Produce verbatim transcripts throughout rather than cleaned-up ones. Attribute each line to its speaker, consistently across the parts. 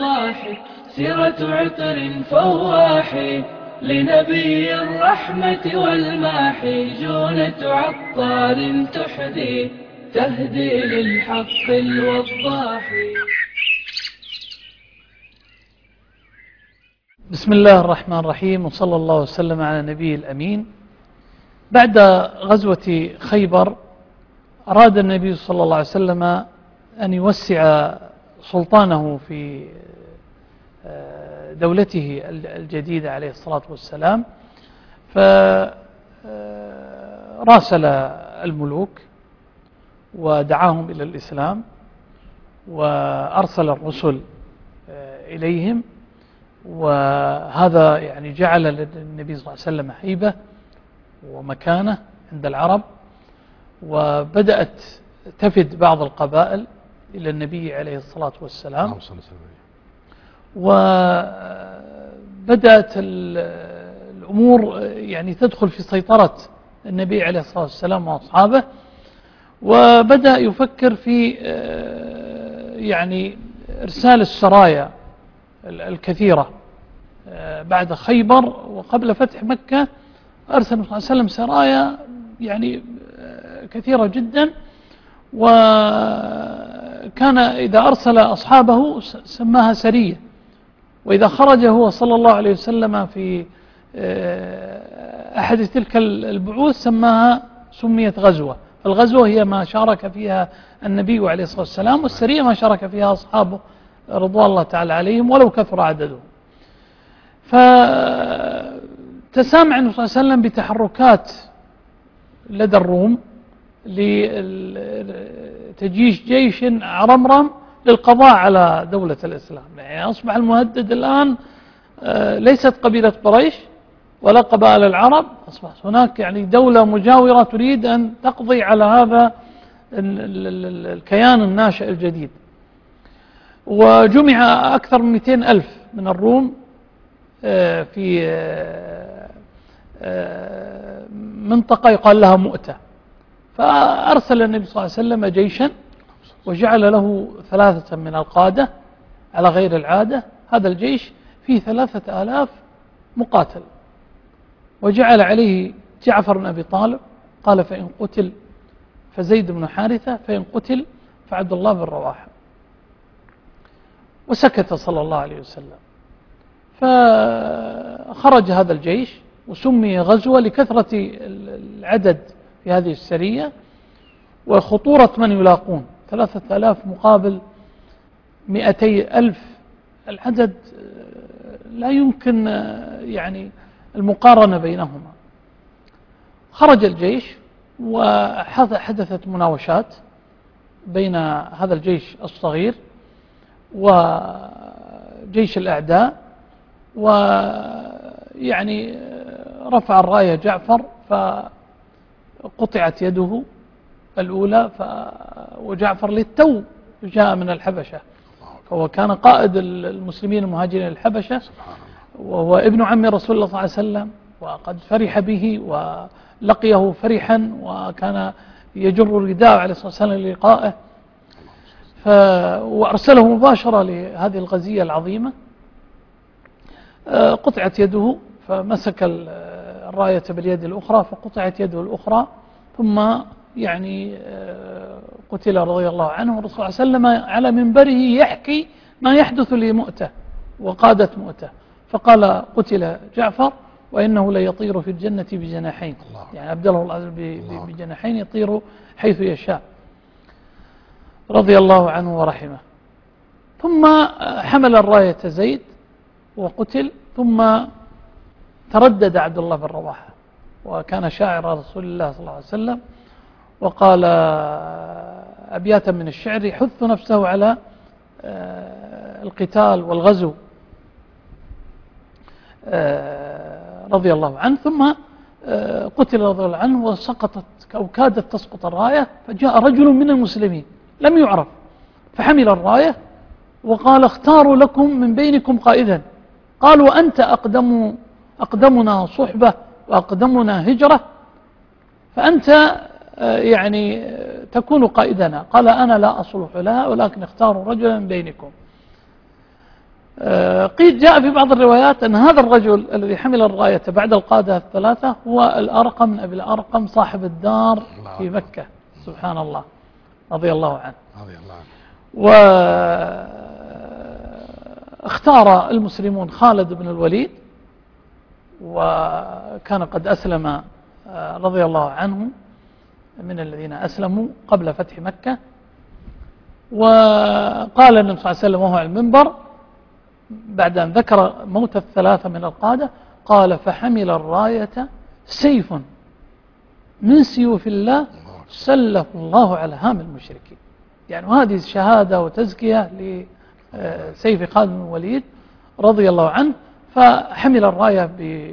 Speaker 1: الوضاح، سيرة عطر فواح لنبي الرحمة والماح، جونة عطار تحدي تهدي للحق الوضاح.
Speaker 2: بسم الله الرحمن الرحيم، وصلى الله وسلم على نبي الأمين. بعد غزوة خيبر أراد النبي صلى الله عليه وسلم أن يوسع سلطانه في دولته الجديدة عليه الصلاة والسلام، فراسل الملوك ودعاهم إلى الإسلام وأرسل الرسل إليهم، وهذا يعني جعل للنبي صلى الله عليه وسلم هيبة ومكانة عند العرب، وبدأت تفد بعض القبائل إلى النبي عليه الصلاة والسلام، وبدأت الأمور يعني تدخل في سيطرة النبي عليه الصلاة والسلام وأصحابه، وبدأ يفكر في يعني إرسال السرايا الكثيرة بعد خيبر. وقبل فتح مكة أرسل النبي صلى الله عليه وسلم سرايا يعني كثيرة جدا، وكان إذا أرسل أصحابه سماها سرية، وإذا خرج هو صلى الله عليه وسلم في أحد تلك البعوث سماها سميت غزوة. فالغزوة هي ما شارك فيها النبي عليه الصلاة والسلام، والسرية ما شارك فيها أصحابه رضوان الله تعالى عليهم ولو كثر عددهم. فتسامع النبي صلى الله عليه وسلم بتحركات لدى الروم لتجيش جيش عرمرم للقضاء على دولة الإسلام. يعني أصبح المهدد الآن ليست قبيلة قريش ولا قبائل العرب، أصبحت هناك يعني دولة مجاورة تريد أن تقضي على هذا الكيان الناشئ الجديد. وجمع أكثر من مئتين ألف من الروم في منطقة يقال لها مؤتة، فأرسل النبي صلى الله عليه وسلم جيشا وجعل له ثلاثة من القادة على غير العادة. هذا الجيش فيه ثلاثة آلاف مقاتل، وجعل عليه جعفر بن أبي طالب، قال فإن قتل فزيد بن حارثة، فإن قتل فعبد الله بن رواحة، وسكت صلى الله عليه وسلم. فخرج هذا الجيش وسمي غزوة لكثرة العدد في هذه السرية وخطورة من يلاقون، ثلاثة آلاف مقابل مئتي ألف، العدد لا يمكن يعني المقارنة بينهما. خرج الجيش وحدثت مناوشات بين هذا الجيش الصغير وجيش الأعداء، ويعني رفع الراية جعفر فقطعت يده الأولى، ف... وجعفر للتو جاء من الحبشة، فهو كان قائد المسلمين المهاجرين الحبشة، وهو ابن عم رسول الله صلى الله عليه وسلم، وقد فرح به ولقيه فرحا، وكان يجر الرداء عليه الصلاة والسلام للقائه، ف... وأرسله مباشرة لهذه الغزية العظيمة. قطعت يده فمسك الراية باليد الأخرى فقطعت يده الأخرى، ثم يعني قتل رضي الله عنه. والرسول صلى الله عليه وسلم على منبره يحكي ما يحدث لمؤتة وقادة مؤتة، فقال قتل جعفر وإنه ليطير في الجنة بجناحين، يعني أبدله الله بجناحين يطير حيث يشاء رضي الله عنه ورحمه. ثم حمل الراية زيد وقتل، ثم تردد عبد الله بن رواحة، وكان شاعر رسول الله صلى الله عليه وسلم، وقال أبياتا من الشعر يحث نفسه على القتال والغزو رضي الله عنه. ثم قتل رضي الله عنه وسقطت أو كادت تسقط الراية، فجاء رجل من المسلمين لم يعرف فحمل الراية وقال اختاروا لكم من بينكم قائدا، قالوا أنت أقدم أقدمنا صحبة وأقدمنا هجرة، فأنت يعني تكون قائدنا. قال أنا لا أصلح لها ولكن اختاروا رجلا من بينكم. قيل جاء في بعض الروايات أن هذا الرجل الذي حمل الراية بعد القادة الثلاثة هو الأرقم من أبي الأرقم صاحب الدار في مكة، سبحان الله، رضي الله عنه.
Speaker 3: رضي الله عنه.
Speaker 2: واختار المسلمون خالد بن الوليد، وكان قد أسلم رضي الله عنه من الذين أسلموا قبل فتح مكة. وقال النبي صلى الله عليه وسلم وهو على المنبر بعد أن ذكر موت الثلاثة من القادة، قال: فحمل الراية سيف من سيوف الله سله الله على هام المشركين. يعني هذه شهادة وتزكية لسيف خالد بن الوليد رضي الله عنه. فحمل الراية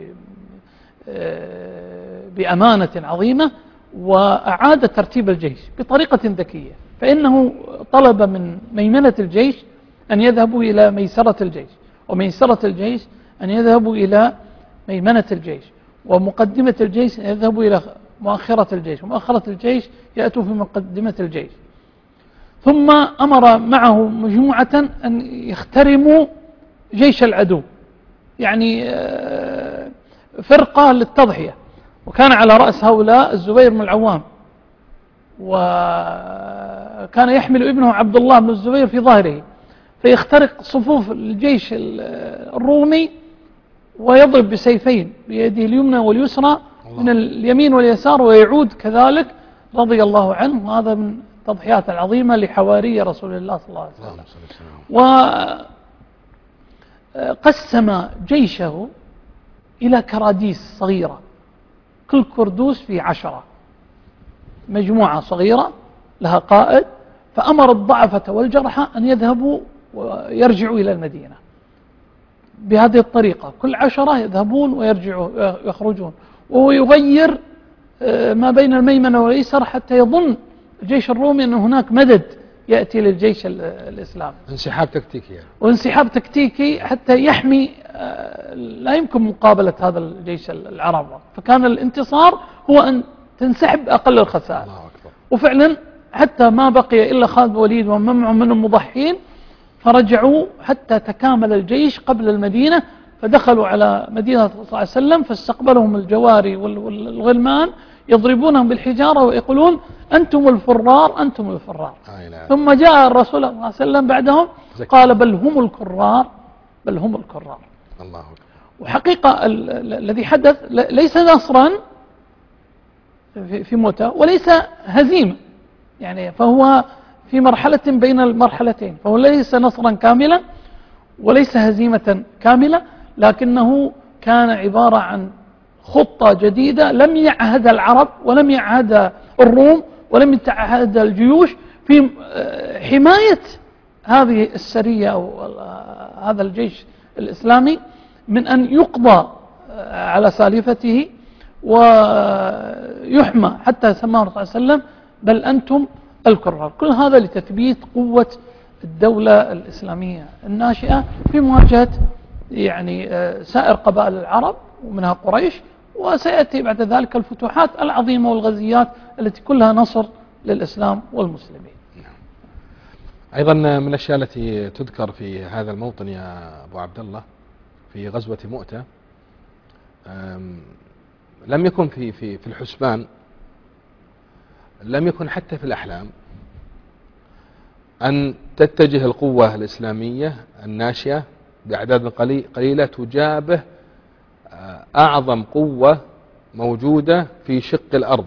Speaker 2: بأمانة عظيمة، وأعاد ترتيب الجيش بطريقة ذكية، فإنه طلب من ميمنة الجيش أن يذهبوا إلى ميسرة الجيش، وميسرة الجيش أن يذهبوا إلى ميمنة الجيش، ومقدمة الجيش أن يذهبوا إلى مؤخرة الجيش، ومؤخرة الجيش يأتوا في مقدمة الجيش. ثم أمر معه مجموعة أن يخترموا جيش العدو، يعني فرقة للتضحية، وكان على رأس هؤلاء الزبير بن العوام، وكان يحمل ابنه عبد الله بن الزبير في ظهره، فيخترق صفوف الجيش الرومي ويضرب بسيفين بيده اليمنى واليسرى من اليمين واليسار، ويعود كذلك رضي الله عنه. هذا من التضحيات العظيمة لحواري رسول الله صلى الله عليه وسلم. وقسم جيشه إلى كراديس صغيرة، كل كردوس في عشرة، مجموعة صغيرة لها قائد، فأمر الضعفة والجرحى أن يذهبوا ويرجعوا إلى المدينة بهذه الطريقة، كل عشرة يذهبون ويرجعوا يخرجون، وهو يغير ما بين الميمنة والأيسر حتى يظن الجيش الرومي أن هناك مدد يأتي للجيش الإسلامي.
Speaker 3: انسحاب تكتيكي يعني.
Speaker 2: وانسحاب تكتيكي حتى يحمي، لا يمكن مقابلة هذا الجيش العربي، فكان الانتصار هو أن تنسحب بأقل الخسائر. الله أكبر. وفعلا حتى ما بقي إلا خالد بن الوليد ومن معه من المضحين، فرجعوا حتى تكامل الجيش قبل المدينة، فدخلوا على مدينة صلى الله عليه وسلم، فاستقبلهم الجواري والغلمان يضربونهم بالحجارة ويقولون: أنتم الفرار، أنتم الفرار. ثم جاء الرسول صلى الله عليه وسلم بعدهم قال: بل هم الكرار، بل هم الكرار.
Speaker 3: الله أكبر.
Speaker 2: وحقيقة الذي حدث ليس نصرا في موته وليس هزيمة، يعني فهو في مرحلة بين المرحلتين، فهو ليس نصرا كاملا وليس هزيمة كاملة، لكنه كان عبارة عن خطة جديدة لم يعهد العرب ولم يعهد الروم ولم يتعهد الجيوش في حماية هذه السرية أو هذا الجيش الإسلامي من أن يقضى على سالفته ويحمى، حتى سماه صلى الله عليه وسلم: بل أنتم الكرار. كل هذا لتثبيت قوة الدولة الإسلامية الناشئة في مواجهة يعني سائر قبائل العرب ومنها قريش، وسيأتي بعد ذلك الفتوحات العظيمة والغزيات التي كلها نصر للإسلام والمسلمين.
Speaker 3: أيضا من الأشياء التي تذكر في هذا الموطن يا أبو عبد الله في غزوة مؤتة، لم يكن في في في الحسبان، لم يكن حتى في الأحلام أن تتجه القوة الإسلامية الناشئة بأعداد قليلة تجابه أعظم قوة موجودة في شق الأرض.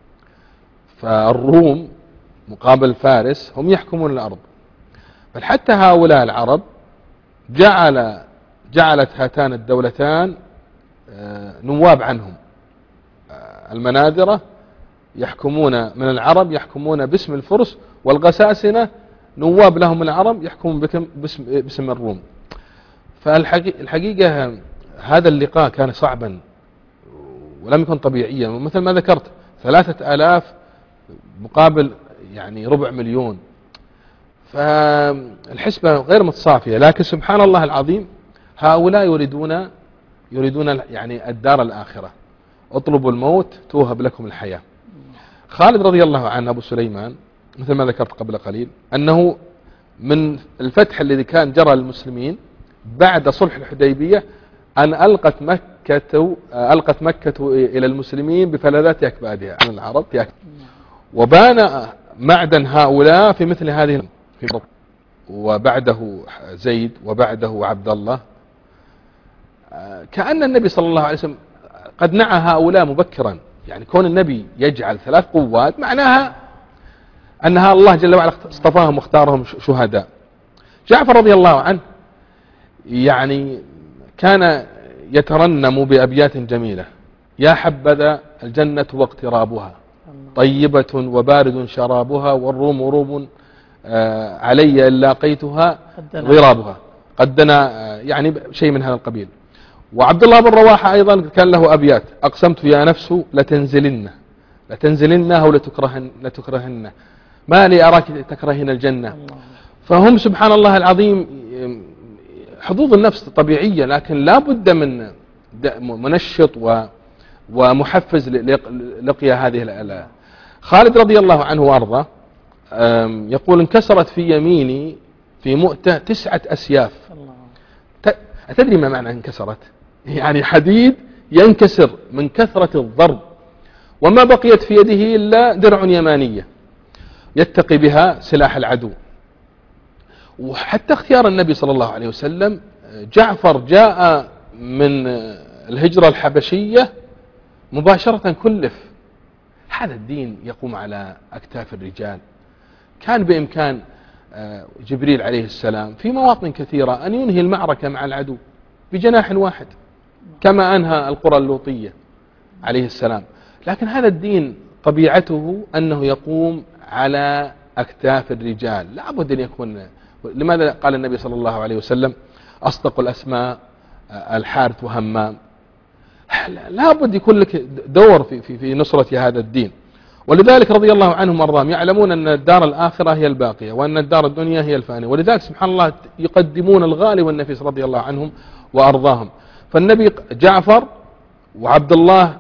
Speaker 3: فالروم مقابل فارس هم يحكمون الأرض، بل حتى هؤلاء العرب جعل جعلت هاتان الدولتان نواب عنهم. المناذرة يحكمون من العرب يحكمون باسم الفرس، والغساسنة نواب لهم العرب يحكمون باسم, باسم الروم. فالحقيقة هذا اللقاء كان صعبا ولم يكن طبيعيا، ومثل ما ذكرت ثلاثة آلاف مقابل يعني ربع مليون، فالحسبة غير متصافية. لكن سبحان الله العظيم هؤلاء يريدون يريدون يعني الدار الآخرة، اطلبوا الموت توهب لكم الحياة. خالد رضي الله عنه أبو سليمان مثل ما ذكرت قبل قليل أنه من الفتح الذي كان جرى للمسلمين بعد صلح الحديبية أن ألقت مكة ألقت مكة إلى المسلمين بفلذات أكبادها عن العرب، وبان معدن هؤلاء في مثل هذه في وبعده زيد وبعده عبد الله. كأن النبي صلى الله عليه وسلم قد نعى هؤلاء مبكرا، يعني كون النبي يجعل ثلاث قوات معناها أنها الله جل وعلا اصطفاهم واختارهم شهداء. جعفر رضي الله عنه يعني كان يترنم بأبيات جميلة: يا حبذا الجنة واقترابها، طيبة وبارد شرابها، والروم روم علي إن لاقيتها ضرابها، قدنا يعني شيء من هذا القبيل. وعبد الله بن رواحة أيضا كان له أبيات: أقسمت يا نفس لتنزلن لتنزلن أو لتكرهن, لتكرهن ما لي أراك تكرهين الجنة. فهم سبحان الله العظيم حظوظ النفس طبيعية، لكن لا بد من منشط ومحفز لقيا هذه الآلة. خالد رضي الله عنه وأرضاه يقول: انكسرت في يميني في مؤتة تسعة أسياف. أتدري ما معنى انكسرت؟ يعني حديد ينكسر من كثرة الضرب، وما بقيت في يده إلا درع يمانية يتقي بها سلاح العدو. وحتى اختيار النبي صلى الله عليه وسلم، جعفر جاء من الهجرة الحبشية مباشرة كلف. هذا الدين يقوم على أكتاف الرجال. كان بإمكان جبريل عليه السلام في مواطن كثيرة أن ينهي المعركة مع العدو بجناح واحد، كما أنهى القرى اللوطية عليه السلام. لكن هذا الدين طبيعته أنه يقوم على أكتاف الرجال، لا بد أن يكون. لماذا قال النبي صلى الله عليه وسلم: أصدق الأسماء الحارث وهمام؟ لا بد يكون لك دور في, في, في نصرة هذا الدين. ولذلك رضي الله عنهم وارضاهم يعلمون أن الدار الآخرة هي الباقية، وأن الدار الدنيا هي الفانية، ولذلك سبحان الله يقدمون الغالي والنفيس رضي الله عنهم وأرضاهم. فالنبي جعفر وعبد الله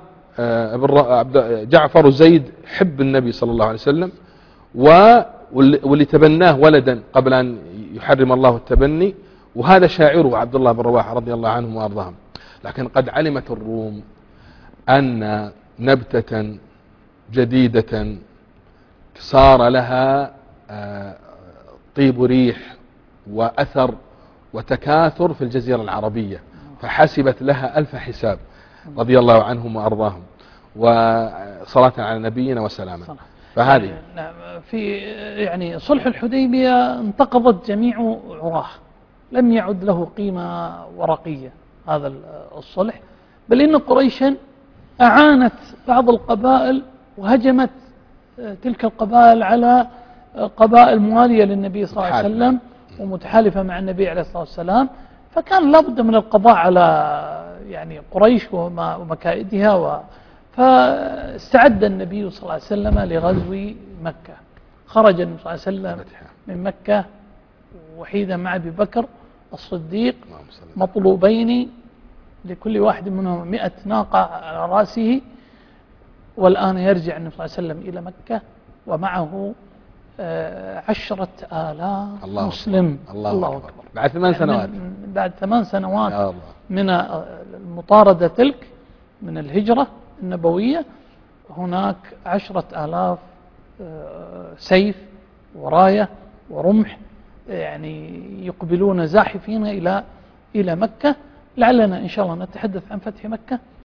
Speaker 3: جعفر وزيد حب النبي صلى الله عليه وسلم، واللي تبناه ولدا قبل أن يحرم الله التبني، وهذا شاعره عبد الله بن رواحة رضي الله عنهم وأرضاهم. لكن قد علمت الروم أن نبتة جديدة صار لها طيب ريح وأثر وتكاثر في الجزيرة العربية، فحسبت لها ألف حساب رضي الله عنهم وأرضاهم، وصلاة على نبينا وسلاما. فهذه
Speaker 2: في يعني صلح الحديبية انتقضت جميع عراه، لم يعد له قيمة ورقية هذا الصلح، بل إن قريشا أعانت بعض القبائل وهجمت تلك القبائل على قبائل موالية للنبي صلى الله عليه وسلم ومتحالفة مع النبي عليه الصلاة والسلام، فكان لابد من القضاء على يعني قريش ومكائدها و فاستعد النبي صلى الله عليه وسلم لغزو مكة. خرج النبي صلى الله عليه وسلم من مكة وحيدا مع أبي بكر الصديق مطلوبين لكل واحد منهم مئة ناقة على رأسه، والآن يرجع النبي صلى الله عليه وسلم إلى مكة ومعه عشرة آلاف الله مسلم.
Speaker 3: الله, الله أكبر. بعد ثمان سنوات
Speaker 2: بعد ثمان سنوات من المطاردة تلك من الهجرة النبوية، هناك عشرة آلاف سيف وراية ورمح يعني يقبلون زاحفين إلى إلى مكة. لعلنا إن شاء الله نتحدث عن فتح مكة